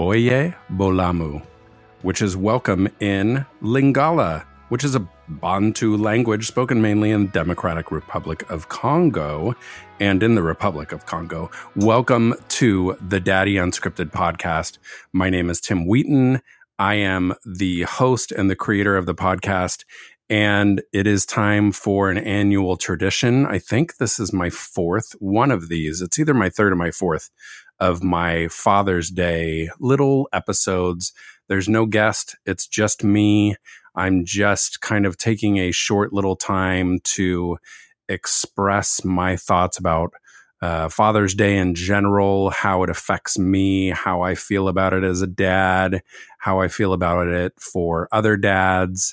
Oye Bolamu, which is welcome in Lingala, which is a Bantu language spoken mainly in the Democratic Republic of Congo and in the Republic of Congo. Welcome to the Daddy Unscripted podcast. My name is Tim Wheaton. I am the host and the creator of the podcast, and it is time for an annual tradition. I think this is my fourth one of these. It's either my third or my fourth of my Father's Day little episodes. There's no guest. It's just me. I'm just kind of taking a short little time to express my thoughts about Father's Day in general, how it affects me, how I feel about it as a dad, how I feel about it for other dads,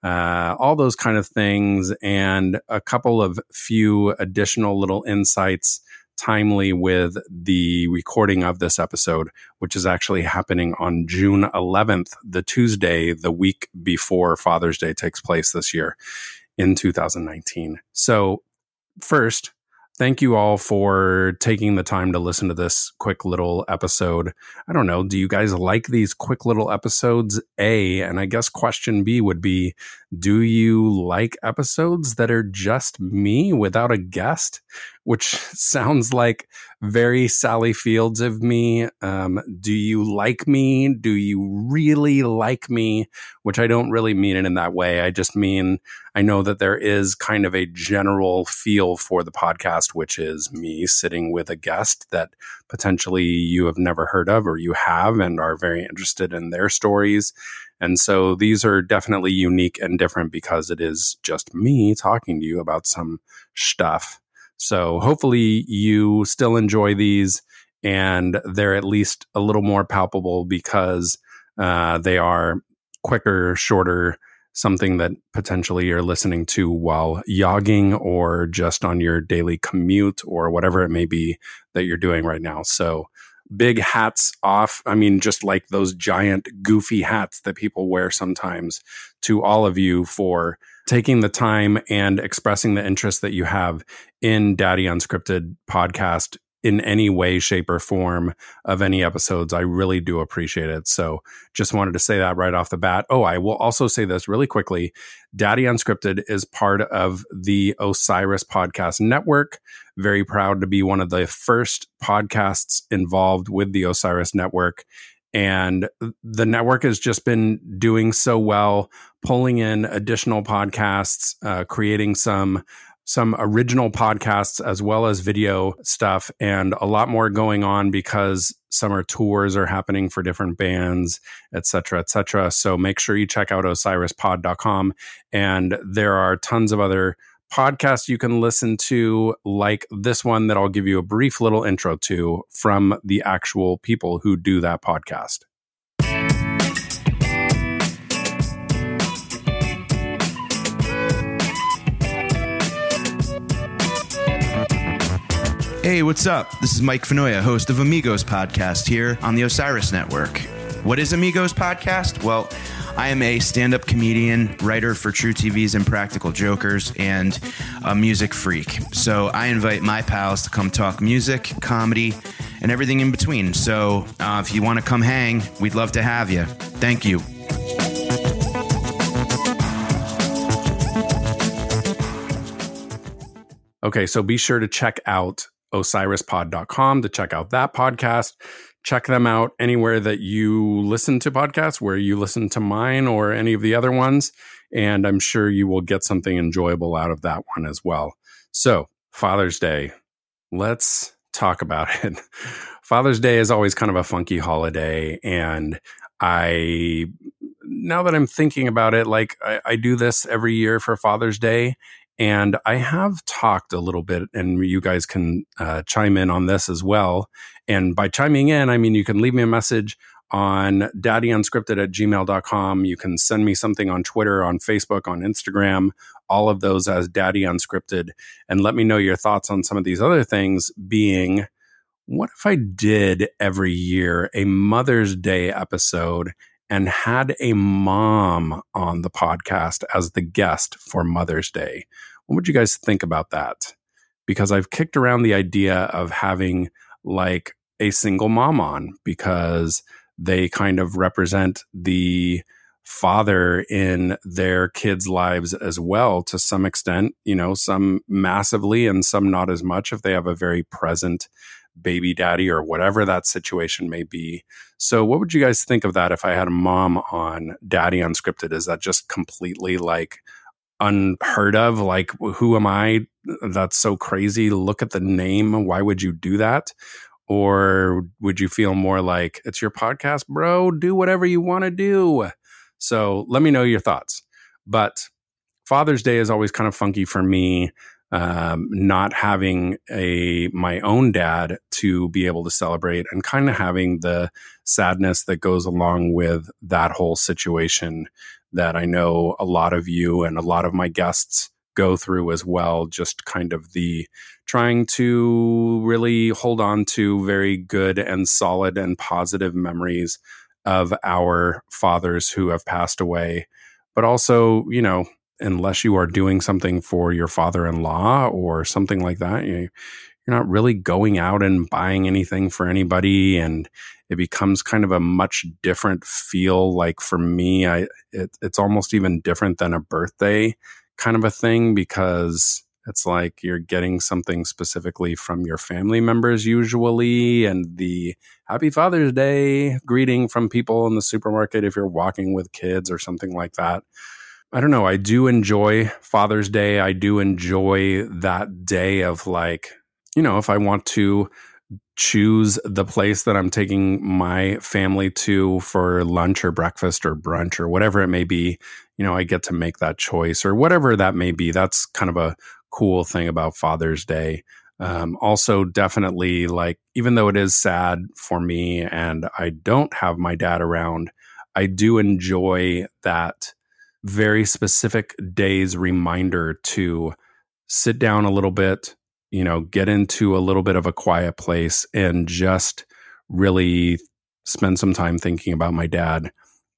all those kind of things, and a couple of few additional little insights timely with the recording of this episode, which is actually happening on June 11th, the Tuesday, the week before Father's Day takes place this year in 2019. So first, thank you all for taking the time to listen to this quick little episode. I don't know, do you guys like these quick little episodes? A, and I guess question B would be, do you like episodes that are just me without a guest? Which sounds like very Sally Fields of me. Do you like me? Do you really like me? Which I don't really mean it in that way. I just mean, I know that there is kind of a general feel for the podcast, which is me sitting with a guest that potentially you have never heard of or you have and are very interested in their stories. And so these are definitely unique and different because it is just me talking to you about some stuff. So hopefully you still enjoy these and they're at least a little more palpable because they are quicker, shorter, something that potentially you're listening to while jogging or just on your daily commute or whatever it may be that you're doing right now. So big hats off. I mean, just like those giant goofy hats that people wear sometimes, to all of you for taking the time and expressing the interest that you have in Daddy Unscripted podcast in any way, shape, or form of any episodes. I really do appreciate it. So just wanted to say that right off the bat. Oh, I will also say this really quickly. Daddy Unscripted is part of the Osiris Podcast Network. Very proud to be one of the first podcasts involved with the Osiris Network. And the network has just been doing so well, pulling in additional podcasts, creating some original podcasts as well as video stuff, and a lot more going on because summer tours are happening for different bands, et cetera, et cetera. So make sure you check out osirispod.com. And there are tons of other podcasts you can listen to, like this one that I'll give you a brief little intro to from the actual people who do that podcast. Hey, what's up? This is Mike Fenoya, host of Amigos Podcast here on the Osiris Network. What is Amigos Podcast? Well, I am a stand-up comedian, writer for True TV's Impractical Jokers, and a music freak. So I invite my pals to come talk music, comedy, and everything in between. So if you want to come hang, we'd love to have you. Thank you. Okay, so be sure to check out osirispod.com to check out that podcast. Check them out anywhere that you listen to podcasts, where you listen to mine or any of the other ones. And I'm sure you will get something enjoyable out of that one as well. So Father's Day, let's talk about it. Father's Day is always kind of a funky holiday. And now that I'm thinking about it, like I do this every year for Father's Day. And I have talked a little bit, and you guys can chime in on this as well. And by chiming in, I mean you can leave me a message on daddyunscripted@gmail.com. You can send me something on Twitter, on Facebook, on Instagram, all of those as Daddy Unscripted, and let me know your thoughts on some of these other things, being, what if I did every year a Mother's Day episode and had a mom on the podcast as the guest for Mother's Day? What would you guys think about that? Because I've kicked around the idea of having like a single mom on, because they kind of represent the father in their kids' lives as well, to some extent, some massively and some not as much if they have a very present baby daddy or whatever that situation may be. So what would you guys think of that if I had a mom on Daddy Unscripted? Is that just completely like unheard of? Like, who am I? That's so crazy. Look at the name. Why would you do that? Or would you feel more like, it's your podcast, bro? Do whatever you want to do. So let me know your thoughts. But Father's Day is always kind of funky for me. Not having my own dad to be able to celebrate, and kind of having the sadness that goes along with that whole situation that I know a lot of you and a lot of my guests go through as well. Just kind of the trying to really hold on to very good and solid and positive memories of our fathers who have passed away. But also, unless you are doing something for your father-in-law or something like that, you're not really going out and buying anything for anybody. And it becomes kind of a much different feel. Like for me, it's almost even different than a birthday kind of a thing, because it's like you're getting something specifically from your family members usually, and the Happy Father's Day greeting from people in the supermarket if you're walking with kids or something like that. I don't know. I do enjoy Father's Day. I do enjoy that day of like, if I want to choose the place that I'm taking my family to for lunch or breakfast or brunch or whatever it may be, I get to make that choice or whatever that may be. That's kind of a cool thing about Father's Day. Also, definitely, like, even though it is sad for me and I don't have my dad around, I do enjoy that very specific day's reminder to sit down a little bit, get into a little bit of a quiet place and just really spend some time thinking about my dad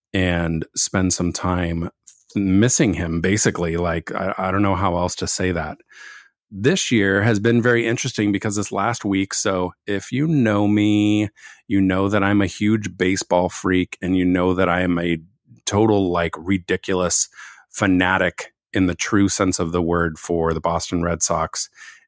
and spend some time missing him, basically. Like, I don't know how else to say that. This year has been very interesting because this last week, so if you know me, you know that I'm a huge baseball freak, and you know that I am a total, like, ridiculous fanatic in the true sense of the word for the Boston Red Sox.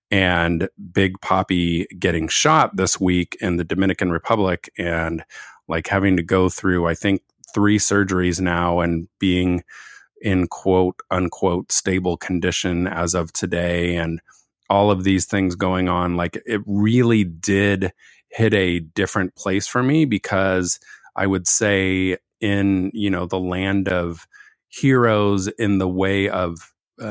And Big Papi getting shot this week in the Dominican Republic, and like having to go through, I think, 3 surgeries now, and being in quote unquote stable condition as of today, and all of these things going on, like, it really did hit a different place for me, because I would say in, the land of heroes in the way of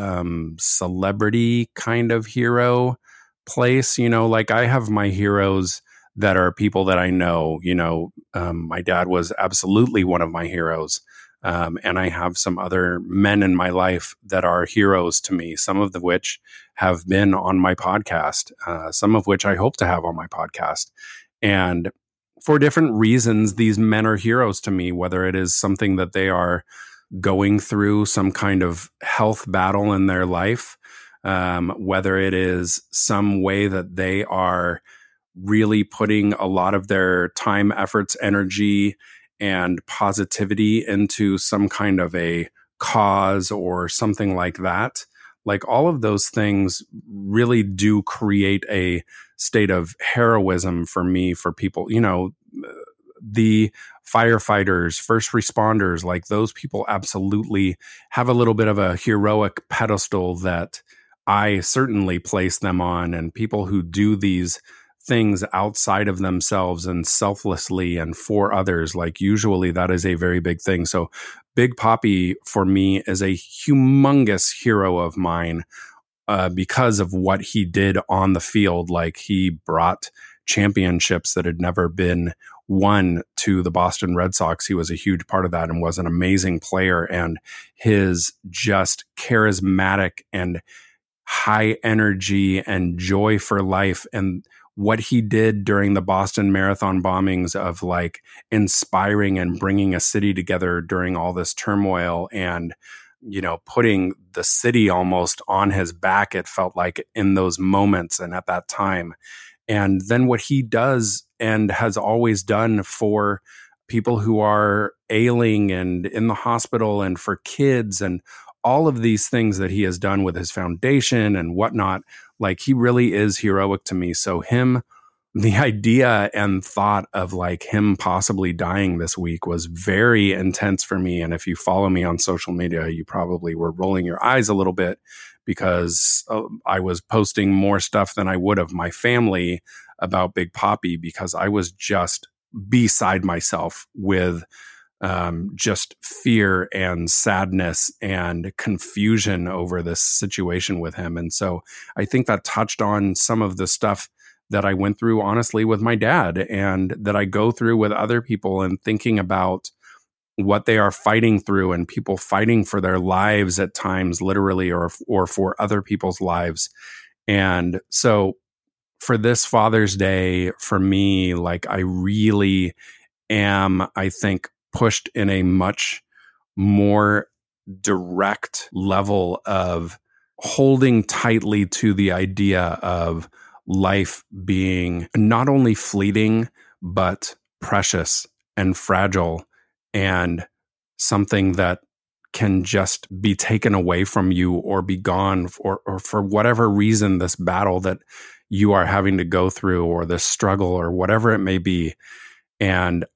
celebrity kind of hero place, like I have my heroes that are people that I know, my dad was absolutely one of my heroes. And I have some other men in my life that are heroes to me, some of which have been on my podcast, some of which I hope to have on my podcast. And for different reasons, these men are heroes to me, whether it is something that they are going through, some kind of health battle in their life, whether it is some way that they are really putting a lot of their time, efforts, energy, and positivity into some kind of a cause or something like that. Like, all of those things really do create a state of heroism for me, for people, the firefighters, first responders, like those people absolutely have a little bit of a heroic pedestal that I certainly place them on. And people who do these things outside of themselves and selflessly and for others, like, usually that is a very big thing. So Big Papi for me is a humongous hero of mine, because of what he did on the field. Like, he brought championships that had never been won to the Boston Red Sox. He was a huge part of that and was an amazing player. And his just charismatic and high energy and joy for life, and what he did during the Boston Marathon bombings of like inspiring and bringing a city together during all this turmoil, and, putting the city almost on his back, it felt like, in those moments and at that time. And then what he does and has always done for people who are ailing and in the hospital, and for kids, and all of these things that he has done with his foundation and whatnot. Like, he really is heroic to me. So the idea and thought of like him possibly dying this week was very intense for me. And if you follow me on social media, you probably were rolling your eyes a little bit, because I was posting more stuff than I would of my family about Big Papi, because I was just beside myself with just fear and sadness and confusion over this situation with him. And so I think that touched on some of the stuff that I went through, honestly, with my dad, and that I go through with other people, and thinking about what they are fighting through, and people fighting for their lives at times, literally, or for other people's lives. And so for this Father's Day, for me, like, I really am, I think, pushed in a much more direct level of holding tightly to the idea of life being not only fleeting, but precious and fragile, and something that can just be taken away from you or be gone, or for whatever reason, this battle that you are having to go through, or this struggle, or whatever it may be. And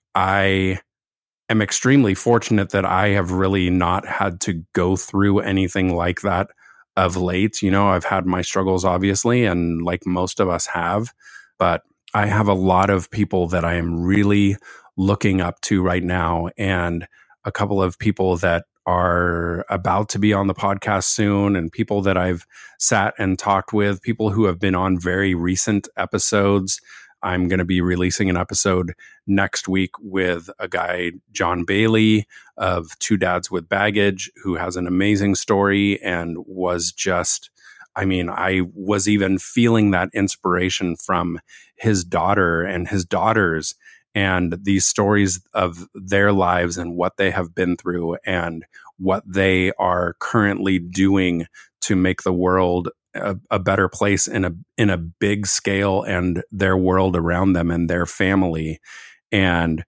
I am extremely fortunate that I have really not had to go through anything like that of late. You know, I've had my struggles, obviously, and like most of us have, but I have a lot of people that I am really looking up to right now, and a couple of people that are about to be on the podcast soon, and people that I've sat and talked with, people who have been on very recent episodes. I'm going to be releasing an episode next week with a guy, John Bailey of Two Dads with Baggage, who has an amazing story and was just, I mean, I was even feeling that inspiration from his daughter and his daughters, and these stories of their lives and what they have been through and what they are currently doing to make the world a better place in a big scale, and their world around them and their family. And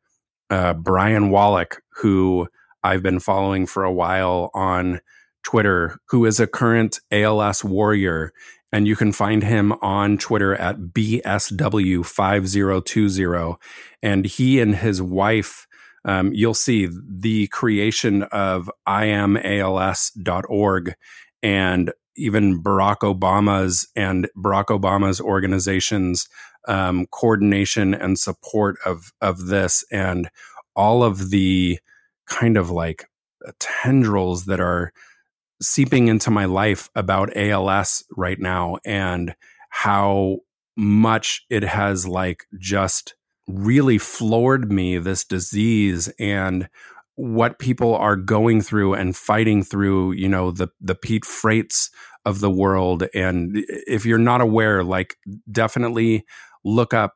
Brian Wallach, who I've been following for a while on Twitter, who is a current ALS warrior, and you can find him on Twitter at BSW5020. And he and his wife, you'll see the creation of IamALS.org, and even Barack Obama's organization's coordination and support of this, and all of the kind of like tendrils that are seeping into my life about ALS right now, and how much it has like just really floored me, this disease, and what people are going through and fighting through, you know, the Pete Freights of the world. And if you're not aware, like, definitely look up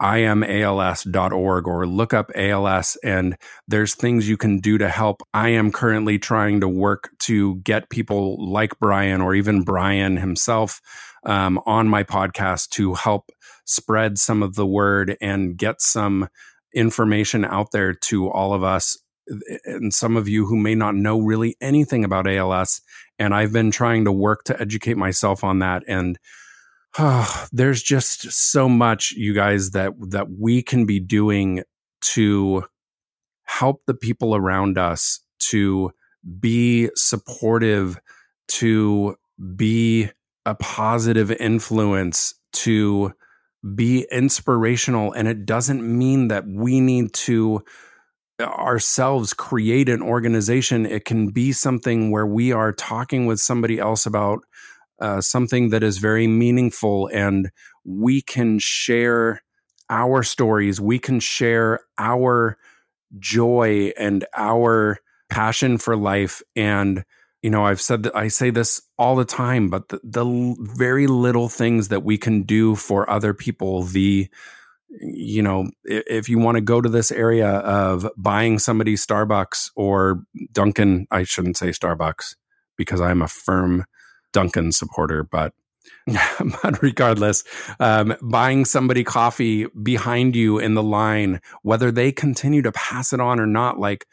IamALS.org or look up ALS, and there's things you can do to help. I am currently trying to work to get people like Brian, or even Brian himself, on my podcast to help spread some of the word and get some information out there to all of us, and some of you who may not know really anything about ALS. And I've been trying to work to educate myself on that. And there's just so much, you guys, that we can be doing to help the people around us, to be supportive, to be a positive influence, to be inspirational. And it doesn't mean that we need to ourselves create an organization. It can be something where we are talking with somebody else about something that is very meaningful, and we can share our stories. We can share our joy and our passion for life. And, you know, I've said that, I say this all the time, but the very little things that we can do for other people, you know, if you want to go to this area of buying somebody Starbucks or Dunkin', I shouldn't say Starbucks because I'm a firm Dunkin' supporter, but But regardless, buying somebody coffee behind you in the line, whether they continue to pass it on or not, like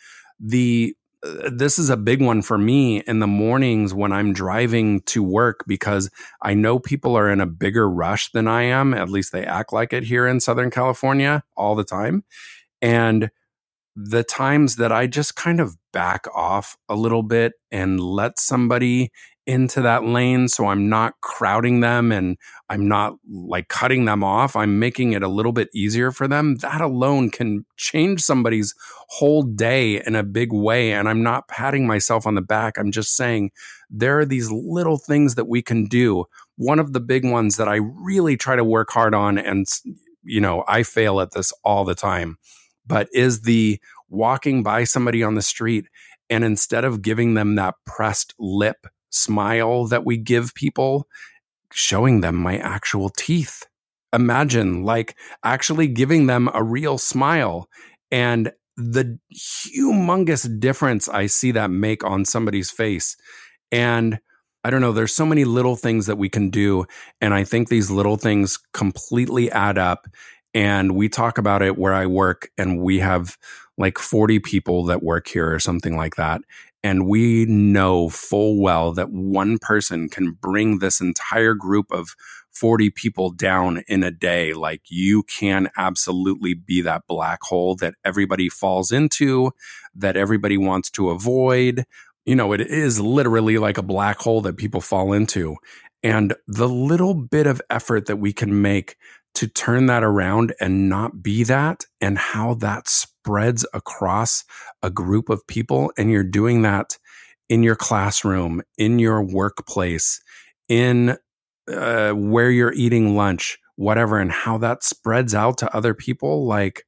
this is a big one for me in the mornings when I'm driving to work, because I know people are in a bigger rush than I am. At least they act like it here in Southern California all the time. And the times that I just kind of back off a little bit and let somebody into that lane, so I'm not crowding them and I'm not like cutting them off, I'm making it a little bit easier for them. That alone can change somebody's whole day in a big way. And I'm not patting myself on the back. I'm just saying there are these little things that we can do. One of the big ones that I really try to work hard on, and I fail at this all the time, but is the walking by somebody on the street, and instead of giving them that pressed lip smile that we give people, showing them my actual teeth. Imagine like actually giving them a real smile, and the humongous difference I see that make on somebody's face. And I don't know, there's so many little things that we can do. And I think these little things completely add up. And we talk about it where I work, and we have like 40 people that work here or something like that. And we know full well that one person can bring this entire group of 40 people down in a day. Like, you can absolutely be that black hole that everybody falls into, that everybody wants to avoid. It is literally like a black hole that people fall into. And the little bit of effort that we can make to turn that around and not be that, and how that spreads across a group of people. And you're doing that in your classroom, in your workplace, in where you're eating lunch, whatever, and how that spreads out to other people. Like,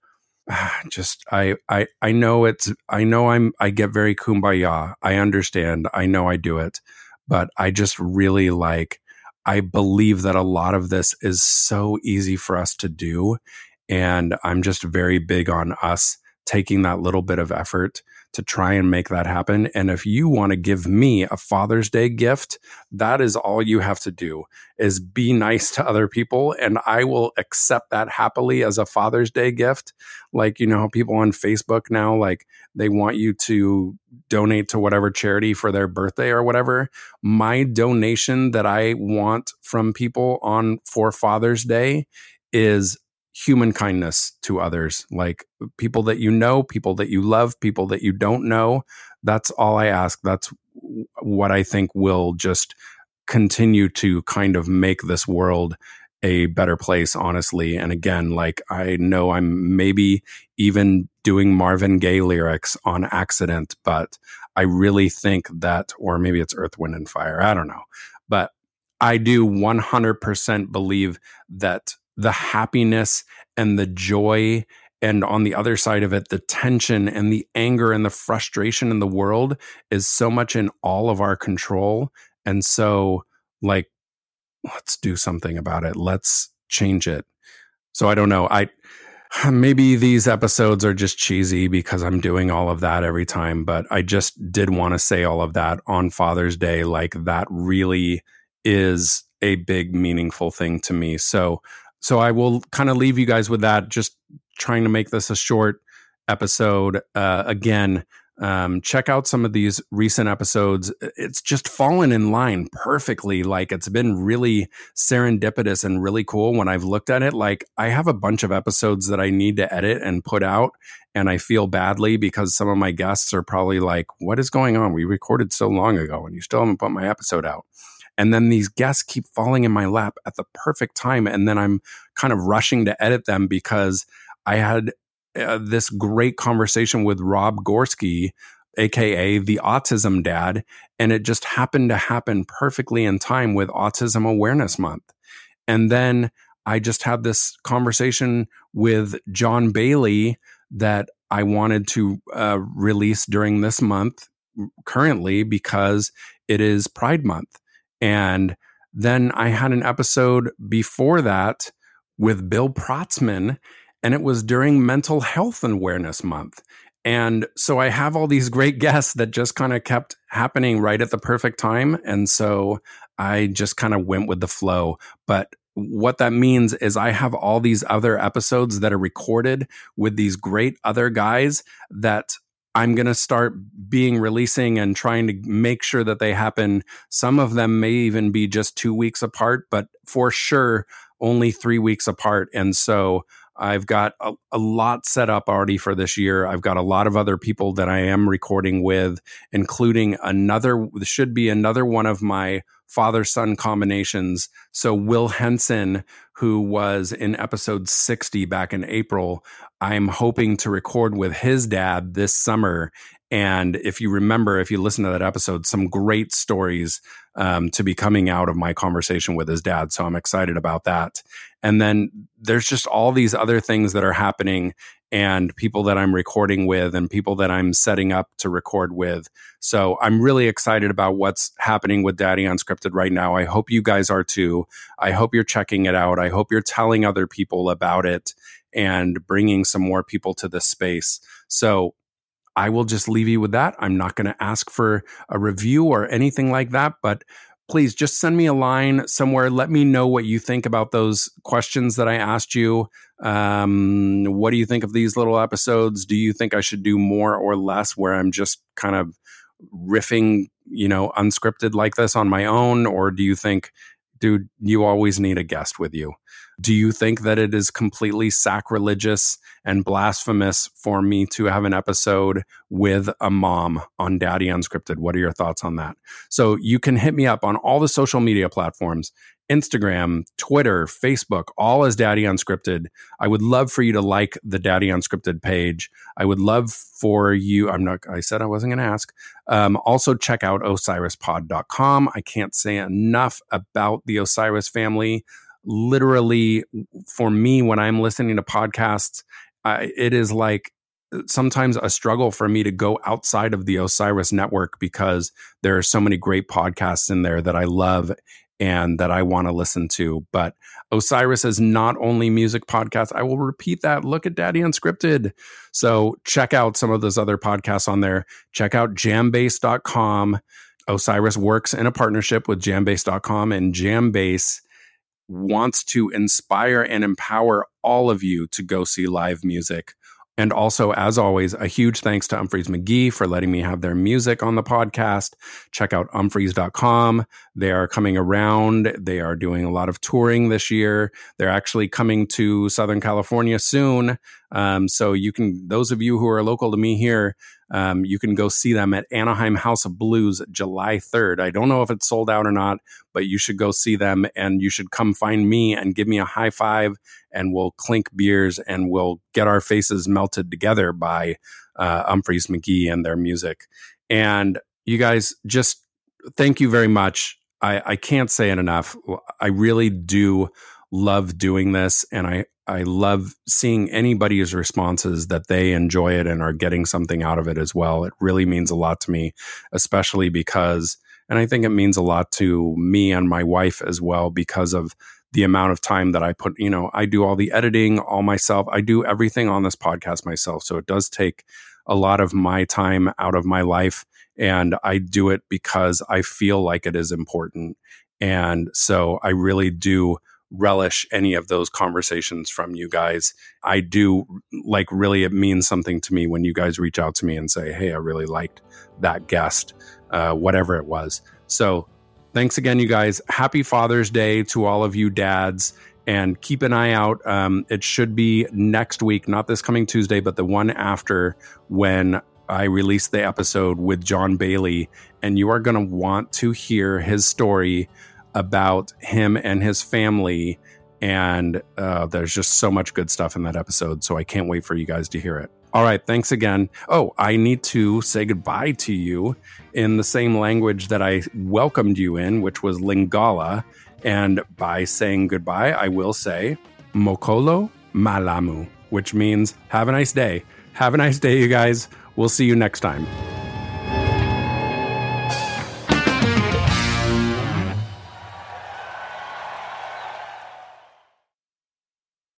I know I get very kumbaya. I understand. I know I do it, but I just really I believe that a lot of this is so easy for us to do. And I'm just very big on us taking that little bit of effort to try and make that happen. And if you want to give me a Father's Day gift, that is all you have to do, is be nice to other people. And I will accept that happily as a Father's Day gift. Like, how people on Facebook now, like, they want you to donate to whatever charity for their birthday or whatever. My donation that I want from people for Father's Day is human kindness to others, like people that you know, people that you love, people that you don't know. That's all I ask. That's what I think will just continue to kind of make this world a better place, honestly. And again, like, I know I'm maybe even doing Marvin Gaye lyrics on accident, but I really think that, or maybe it's Earth, Wind, and Fire, I don't know. But I do 100% believe that the happiness and the joy, and on the other side of it, the tension and the anger and the frustration in the world is so much in all of our control. And so, like, let's do something about it. Let's change it. So I don't know. Maybe these episodes are just cheesy because I'm doing all of that every time, but I just did want to say all of that on Father's Day. Like, that really is a big, meaningful thing to me. So I will kind of leave you guys with that, just trying to make this a short episode. Again, check out some of these recent episodes. It's just fallen in line perfectly. Like, it's been really serendipitous and really cool when I've looked at it. Like, I have a bunch of episodes that I need to edit and put out, and I feel badly because some of my guests are probably like, what is going on? We recorded so long ago and you still haven't put my episode out. And then these guests keep falling in my lap at the perfect time. And then I'm kind of rushing to edit them because I had this great conversation with Rob Gorski, aka the Autism Dad. And it just happened to happen perfectly in time with Autism Awareness Month. And then I just had this conversation with John Bailey that I wanted to release during this month currently because it is Pride Month. And then I had an episode before that with Bill Protzman, and it was during Mental Health Awareness Month. And so I have all these great guests that just kind of kept happening right at the perfect time. And so I just kind of went with the flow. But what that means is I have all these other episodes that are recorded with these great other guys that I'm going to start releasing and trying to make sure that they happen. Some of them may even be just 2 weeks apart, but for sure, only 3 weeks apart. And so I've got a lot set up already for this year. I've got a lot of other people that I am recording with, including should be another one of my father-son combinations. So Will Henson, who was in episode 60 back in April, I'm hoping to record with his dad this summer. And if you remember, if you listen to that episode, some great stories to be coming out of my conversation with his dad. So I'm excited about that. And then there's just all these other things that are happening and people that I'm recording with and people that I'm setting up to record with. So I'm really excited about what's happening with Daddy Unscripted right now. I hope you guys are too. I hope you're checking it out. I hope you're telling other people about it and bringing some more people to this space. So I will just leave you with that. I'm not going to ask for a review or anything like that, but please just send me a line somewhere. Let me know what you think about those questions that I asked you. What do you think of these little episodes? Do you think I should do more or less where I'm just kind of riffing, unscripted like this on my own? Or do you think, dude, you always need a guest with you? Do you think that it is completely sacrilegious and blasphemous for me to have an episode with a mom on Daddy Unscripted? What are your thoughts on that? So you can hit me up on all the social media platforms, Instagram, Twitter, Facebook, all as Daddy Unscripted. I would love for you to like the Daddy Unscripted page. I would love for you, I said I wasn't going to ask. Also check out osirispod.com. I can't say enough about the Osiris family. Literally, for me, when I'm listening to podcasts, it is like sometimes a struggle for me to go outside of the Osiris network because there are so many great podcasts in there that I love and that I want to listen to. But Osiris is not only music podcasts. I will repeat that. Look at Daddy Unscripted. So check out some of those other podcasts on there. Check out jambase.com. Osiris works in a partnership with jambase.com, and Jambase wants to inspire and empower all of you to go see live music. And also, as always, a huge thanks to Umphrey's McGee for letting me have their music on the podcast. Check out umphreys.com. They are coming around. They are doing a lot of touring this year. They're actually coming to Southern California soon. So you can, those of you who are local to me here, you can go see them at Anaheim House of Blues, July 3rd. I don't know if it's sold out or not, but you should go see them, and you should come find me and give me a high five, and we'll clink beers and we'll get our faces melted together by Umphrey's McGee and their music. And you guys, just thank you very much. I can't say it enough. I really do love doing this, and I love seeing anybody's responses that they enjoy it and are getting something out of it as well. It really means a lot to me, especially because, and I think it means a lot to me and my wife as well, because of the amount of time that I put, I do all the editing all myself. I do everything on this podcast myself. So it does take a lot of my time out of my life, and I do it because I feel like it is important. And so I really do relish any of those conversations from you guys. I do, really, it means something to me when you guys reach out to me and say, hey, I really liked that guest, whatever it was. So thanks again, you guys. Happy Father's Day to all of you dads, and keep an eye out. It should be next week, not this coming Tuesday, but the one after, when I release the episode with John Bailey, and you are going to want to hear his story about him and his family. And there's just so much good stuff in that episode. So I can't wait for you guys to hear it. All right. Thanks again. Oh, I need to say goodbye to you in the same language that I welcomed you in, which was Lingala. And by saying goodbye, I will say Mokolo Malamu, which means have a nice day. Have a nice day, you guys. We'll see you next time.